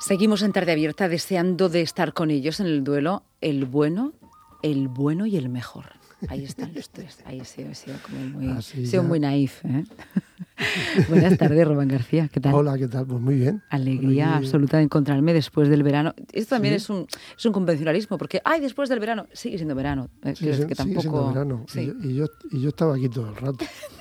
Seguimos en Tarde Abierta deseando de estar con ellos en el duelo el bueno y el mejor. Ahí están los tres. Ahí he sido como muy naif, ¿eh? Buenas tardes, Román García. ¿Qué tal? Hola, ¿qué tal? Pues muy bien. Alegría absoluta de encontrarme después del verano. Esto también es un convencionalismo, porque después del verano sigue siendo verano. Sigue siendo verano. Sí. Y yo estaba aquí todo el rato.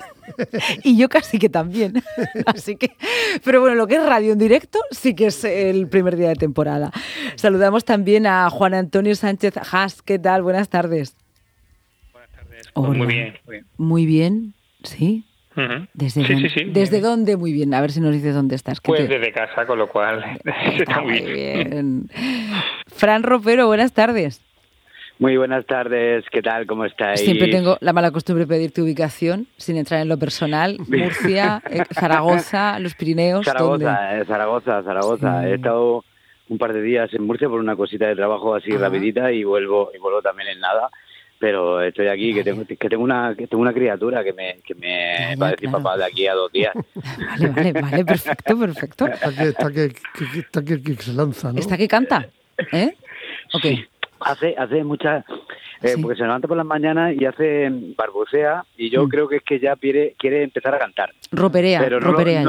Y yo casi que también. Así que, pero bueno, lo que es radio en directo sí que es el primer día de temporada. Saludamos también a Juan Antonio Sánchez Haas. ¿Qué tal? Buenas tardes. Buenas tardes. Hola. Muy bien. Muy bien, ¿sí? Uh-huh. ¿Desde dónde? Muy bien. A ver si nos dices dónde estás. Pues desde casa, con lo cual está muy bien. Fran Ropero, buenas tardes. Muy buenas tardes, ¿qué tal? ¿Cómo estáis? Siempre tengo la mala costumbre de pedir tu ubicación, sin entrar en lo personal. Murcia, Zaragoza, los Pirineos. Zaragoza. Sí. He estado un par de días en Murcia por una cosita de trabajo así rapidita y vuelvo también en nada. Pero estoy aquí, que tengo una criatura que me va a decir papá de aquí a 2 días. Vale, perfecto. Está que se lanza, ¿no? Está que canta, ¿eh? Okay. Sí. Hace muchas... Porque se levanta por las mañanas y hace barbucea y yo creo que es que ya quiere empezar a cantar. Roperea. Pero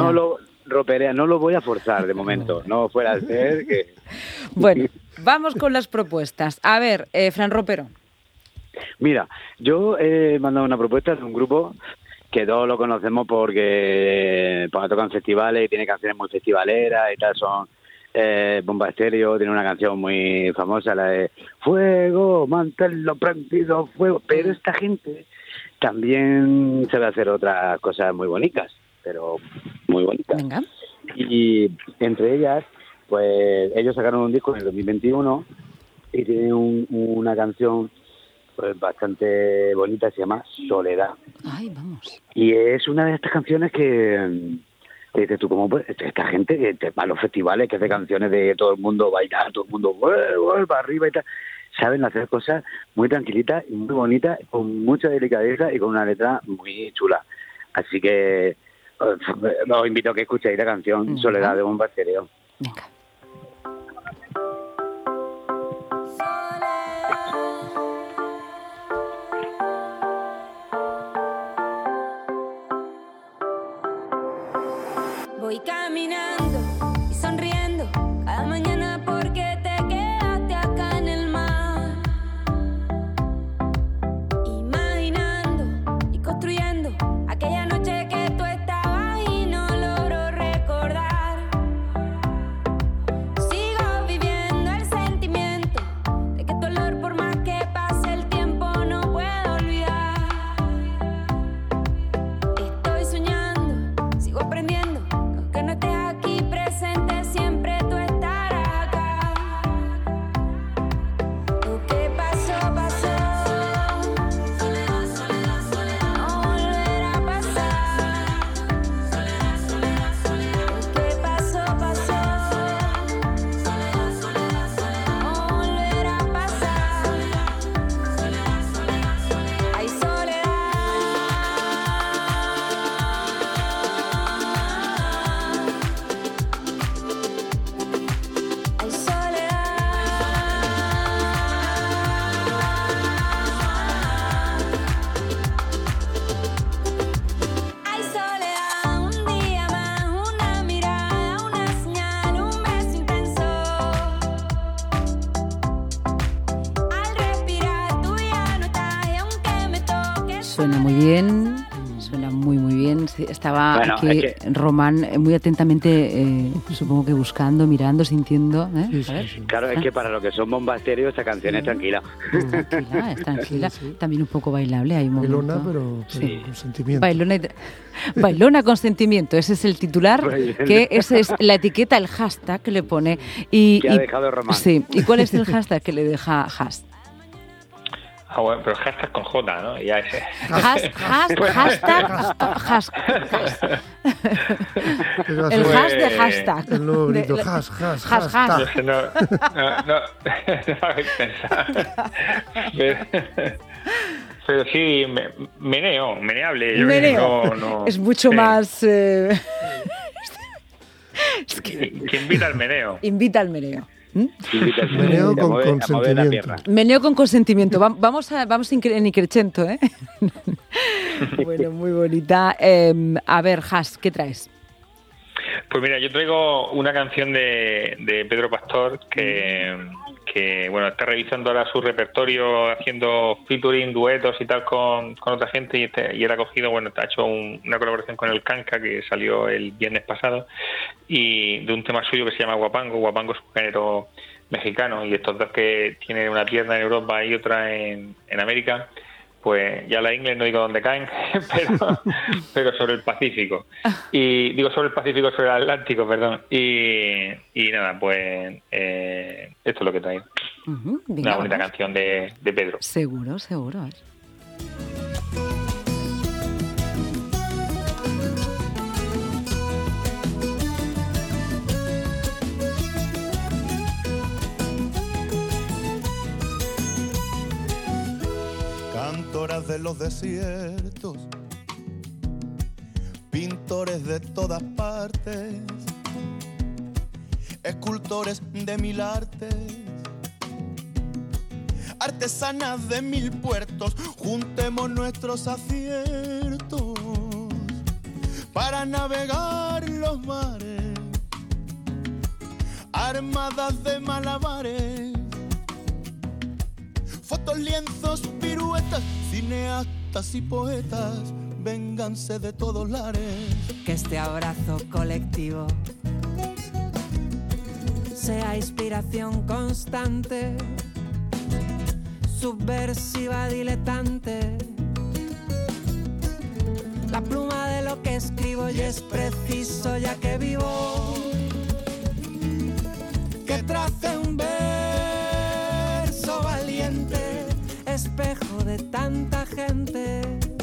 no lo voy a forzar de momento. No fuera a ser que... Bueno, vamos con las propuestas. A ver, Fran Ropero. Mira, yo he mandado una propuesta de un grupo que todos lo conocemos porque tocan festivales y tiene canciones muy festivaleras y tal, son... Bomba Estéreo tiene una canción muy famosa, la de Fuego, manténlo prendido, fuego. Pero esta gente también sabe hacer otras cosas muy bonitas, pero muy bonitas. Venga. Y entre ellas, pues ellos sacaron un disco en el 2021 y tienen una canción pues bastante bonita, se llama Soledad. Ay, vamos. Y es una de estas canciones que dices tú, ¿cómo puede? Esta gente que va a los festivales, que hace canciones de todo el mundo bailar, todo el mundo para arriba y tal, saben hacer cosas muy tranquilitas y muy bonitas, con mucha delicadeza y con una letra muy chula. Así que os invito a que escuchéis la canción Soledad de Bomba Estéreo. Venga. Voy caminando y sonriendo cada mañana porque te quedaste acá en el mar. Imaginando y construyendo aquella noche que tú estabas y no logro recordar. Sigo viviendo el sentimiento de que tu olor, por más que pase el tiempo, no puedo olvidar. Estoy soñando, sigo aprendiendo. Que no estés aquí presente, siempre tú estarás acá. Lo que pasó, no volverá a pasar. Lo que pasó, no volverá a pasar. Hay soledad. Hay soledad, un día más, una mirada, una señal, un beso intenso. Al respirar tú ya no estás y aunque me toques... Suena muy bien. Suena muy bien. Sí, estaba aquí Román muy atentamente, supongo que buscando, mirando, sintiendo. Sí. Claro, es que para lo que son Bomba Estéreo, esta canción es tranquila. Es tranquila. Sí. También un poco bailable. Hay un momento. Bailona, pero con sentimiento. Bailona con sentimiento. Ese es el titular, que esa es la etiqueta, el hashtag que le pone. Que ha dejado Román. Sí. ¿Y cuál es el hashtag que le deja Haas? Bueno, pero hashtag con J, ¿no? Ya ese. Hashtag. El hash de hashtag. El nuevo grito, hashtag. No me hagáis pensar. Pero sí, meneable. Meneo. No. Es mucho más... Que invita al meneo. Invita al meneo. Meneo con consentimiento. Meneo con consentimiento. Vamos en increchento, ¿eh? Bueno, muy bonita. A ver, Has, ¿qué traes? Pues mira, yo traigo una canción de Pedro Pastor que bueno, está revisando ahora su repertorio, haciendo featuring, duetos y tal con otra gente, y él ha cogido, bueno, ha hecho una colaboración con el Kanka que salió el viernes pasado, y de un tema suyo que se llama Guapango. Guapango es un género mexicano, y estos dos que tienen una pierna en Europa y otra en América, pues ya la inglés no digo dónde caen, pero sobre el Pacífico. Y digo sobre el Pacífico, sobre el Atlántico, perdón. Y nada, pues esto es lo que traigo. Venga, una bonita canción de Pedro. Seguro. Cantoras de los desiertos, pintores de todas partes, escultores de 1000 artes, artesanas de 1000 puertos, juntemos nuestros aciertos para navegar los mares, armadas de malabares. Fotos, lienzos, piruetas, cineastas y poetas, vénganse de todos lares. Que este abrazo colectivo sea inspiración constante, subversiva, diletante. La pluma de lo que escribo y es preciso ya que vivo, que trace un verso valiente, espejo de tanta gente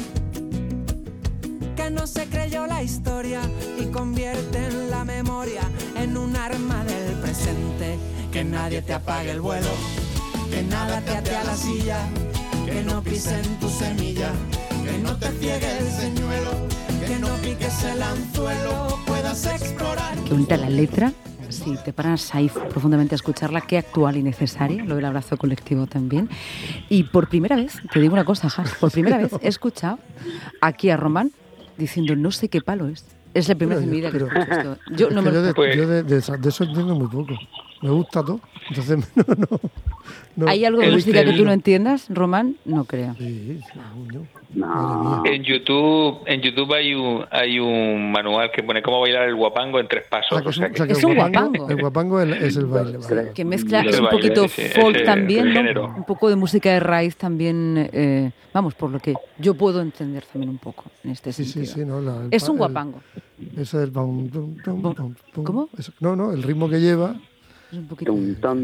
que no se creyó la historia y convierte en la memoria en un arma del presente. Que nadie te apague el vuelo, que nada te ate a la silla, que no pisen tu semilla, que no te ciegue el señuelo, que no piques el anzuelo, puedas explorar. Qué bonita la letra. Sí, te paras ahí profundamente a escucharla, qué actual y necesaria, lo del abrazo colectivo también. Y por primera vez, te digo una cosa, Has, por primera vez he escuchado aquí a Román diciendo no sé qué palo es. Es la primera vez en mi vida que escucho esto. Yo de eso entiendo muy poco. Me gusta todo, entonces no. ¿Hay algo de música que tú no entiendas, Román? No creo. Sí, no. En YouTube hay un manual que pone cómo bailar el guapango en 3 pasos. Es un guapango. El guapango es el baile. Vale. Que mezcla, es un poquito folk también, ¿no? Un poco de música de raíz también, vamos, por lo que yo puedo entender también un poco en este sentido. Sí, no, es un guapango. Eso es el ¿Cómo? No, el ritmo que lleva. Es un poquito.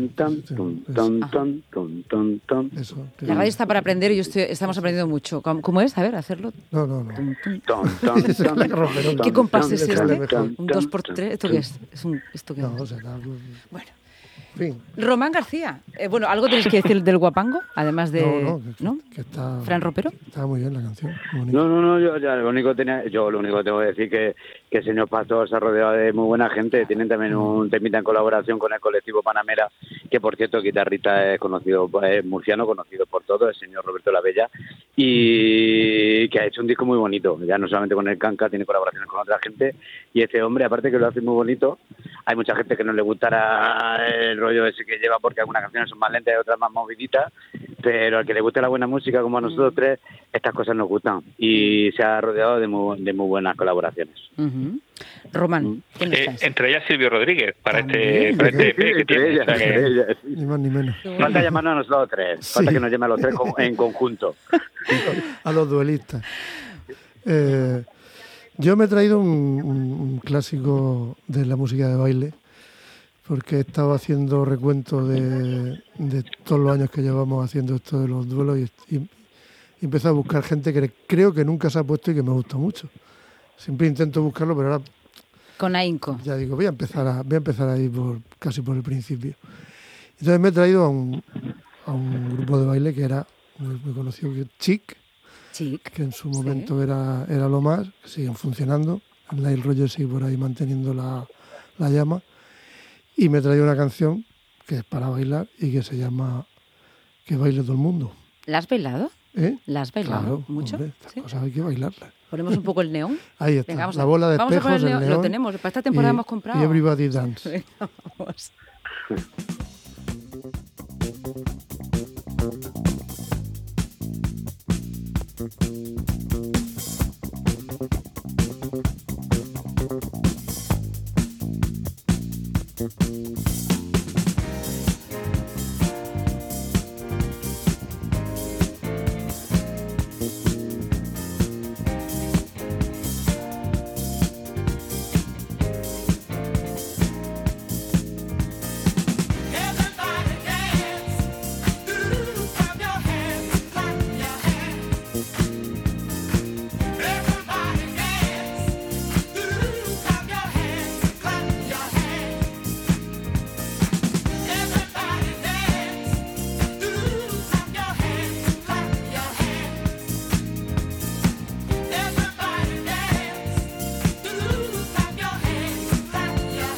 Eso. La radio está para aprender y estamos aprendiendo mucho. ¿Cómo es? A ver, hacerlo. No. ¿Qué compás es este? Un 2x3. ¿Esto qué es? ¿Esto qué es? No, será... Bueno. Fin. Román García, bueno, ¿algo tenéis que decir del guapango? Además de... ¿No? Que está, ¿Fran Ropero? Está muy bien la canción. No, yo lo único que tengo que decir que el señor Pastor se ha rodeado de muy buena gente. Tienen también un temita en colaboración con el colectivo Panamera, que por cierto el guitarrista es conocido, es murciano, conocido por todos, el señor Roberto Lavella, y que ha hecho un disco muy bonito. Ya no solamente con el Kanka, tiene colaboraciones con otra gente, y este hombre, aparte que lo hace muy bonito, hay mucha gente que no le gustará el rollo ese que lleva, porque algunas canciones son más lentas y otras más moviditas, pero al que le guste la buena música, como a nosotros tres, estas cosas nos gustan, y se ha rodeado de muy buenas colaboraciones. Román, ¿quién estás? Entre ellas Silvio Rodríguez, para este EP que tiene. Ellas. Ni más ni menos. Falta llamarnos a nosotros tres, falta que nos llame a los tres en conjunto. A los duelistas. Yo me he traído un clásico de la música de baile, porque he estado haciendo recuento de todos los años que llevamos haciendo esto de los duelos y empecé a buscar gente que creo que nunca se ha puesto y que me gusta mucho. Siempre intento buscarlo, pero ahora... Con ahínco. Ya digo, voy a empezar a ir casi por el principio. Entonces me he traído a un grupo de baile que era muy conocido, que Chic, que en su momento era lo más, que siguen funcionando. Nile Rodgers sigue por ahí manteniendo la la llama, y me traía una canción que es para bailar y que se llama Que baile todo el mundo. ¿La has bailado? ¿Eh? ¿La has bailado Claro, mucho? hombre, estas ¿Sí? cosas hay que bailarlas. Ponemos un poco el neón. Ahí está, Venga, la bola de vamos a espejos, poner el neón. Lo tenemos, para esta temporada hemos comprado. Y Everybody Dance. Venga, vamos. Everybody dance, clap your hands, clap your hands. Everybody dance, clap your hands, clap your hands. Everybody dance, clap your hands, clap your hands. Everybody dance, clap your hands, clap your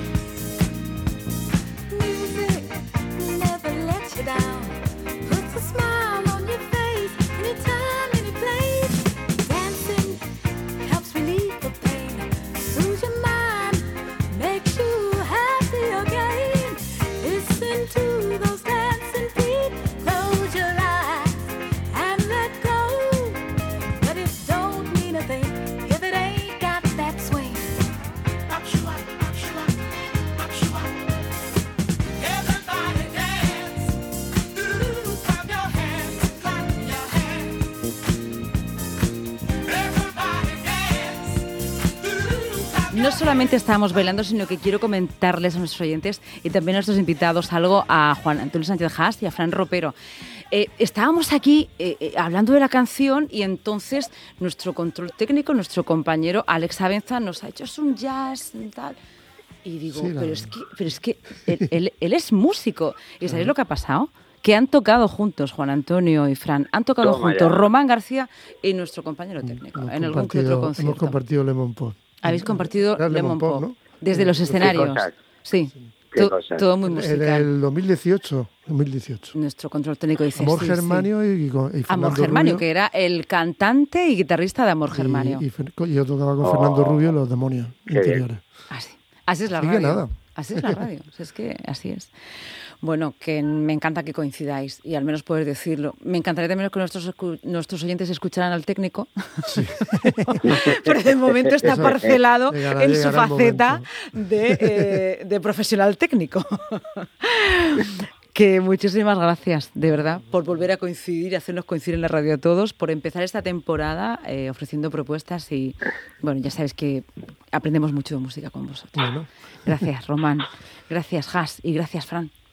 hands. Music never lets you down. Puts a smile on your face anytime, any place. Dancing helps relieve the pain, soothes your mind, makes you happy again. Listen to those dancing feet. Close your eyes and let go. But it don't mean a thing if it ain't got that swing. Everybody dance, clap your hands, clap your hands. Everybody dance, No solamente estábamos bailando, sino que quiero comentarles a nuestros oyentes y también a nuestros invitados algo, a Juan Antonio Sánchez Haas y a Fran Ropero. Estábamos aquí hablando de la canción y entonces nuestro control técnico, nuestro compañero Alex Abenza nos ha hecho es un jazz y tal. Y digo, Sí, pero es que él es músico. ¿Y sabéis lo que ha pasado? Que han tocado juntos, Juan Antonio y Fran, han tocado Toma juntos ya. Román García y nuestro compañero técnico en algún que otro concierto. Hemos compartido Lemon Pop. Habéis compartido Era Lemon Pop, ¿no? desde los escenarios. cosas. Sí, Qué cosas. todo muy En musical. el 2018. Nuestro control técnico dice Amor sí, Germanio sí. y Fernando Amor Germanio, Rubio. que era el cantante y guitarrista de Amor Germanio. Y yo tocaba con Fernando Rubio Los Demonios Qué Interiores. Así es la Así que radio. nada. Así es la radio. Es que así es. Bueno, que me encanta que coincidáis y al menos poder decirlo. Me encantaría también que nuestros oyentes escucharan al técnico. Pero de momento está Eso, parcelado llegará en su el faceta momento. de profesional técnico. Que muchísimas gracias, de verdad, por volver a coincidir y hacernos coincidir en la radio a todos, por empezar esta temporada ofreciendo propuestas y, bueno, ya sabéis que aprendemos mucho de música con vosotros. Bueno. Gracias, Román. Gracias, Haas. Y gracias, Fran.